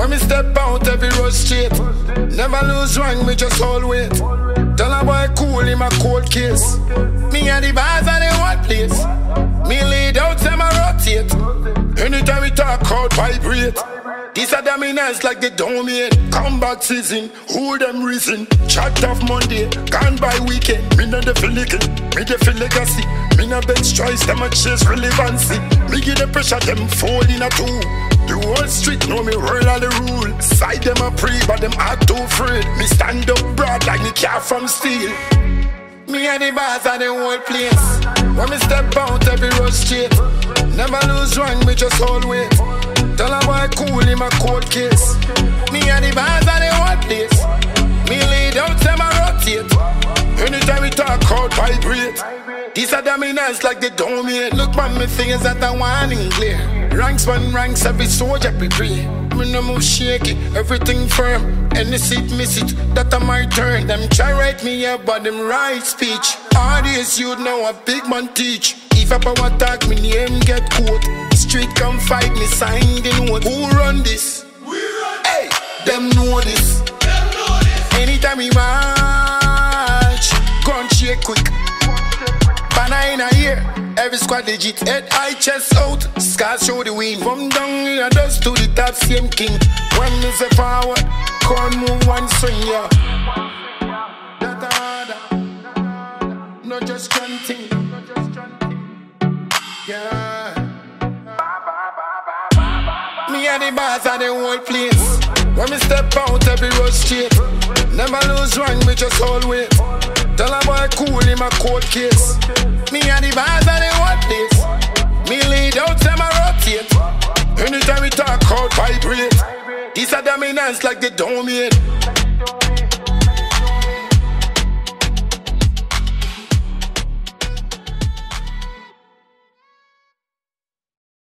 When me step out, every road straight. Never lose rank, me just hold weight. Tell a boy cool in my cold case. Me and the bars are the one place. Me lead out, them I rotate. Anytime we talk, crowd vibrate. These are dominants like the domain. Combat season, who them reason? Chat off Monday, gone by weekend. Me no the feel licking, me the feel legacy. Me no bench choice, them a chase relevancy. Me give the pressure, them fold in a two. The whole street know me roll all the rule. Side them a pray, but them act too afraid. Me stand up broad like me car from steel. Me and the bars are the whole place. When me step out, every road straight. Never lose rank, me just hold weight. Tell a boy cool in my cold case. Me and the bars are the whole place. Me lead out, them I rotate. Anytime we talk, crowd vibrate. These are dominants like the domain. Look man, me fingers at the warning clear. Ranks one ranks, every soldier prepare. Me no move shaky, everything firm. Any seat miss it, that a my turn. Them try write me up, but them write speech. All this you'd know a big man teach. If a power talk, me name get quote. Street come fight me, sign the note. Who run this? We run. Hey, them know this. Anytime we march, gun shake quick. Banner in a ear, every squad legit. Head high, chest out, scars show the wind. From down here, dust to the top, same king. When me say forward, come move one swing, yeah. That order, not just chanting, yeah. Me and the bars are the whole place. When me step out, every road straight. Never lose rank, me just hold weight. Tell a boy cool in my cold case. Me and the bars are the whole place. Me lead out, them I rotate. Anytime we talk, crowd vibrate. These are dominants like the domain.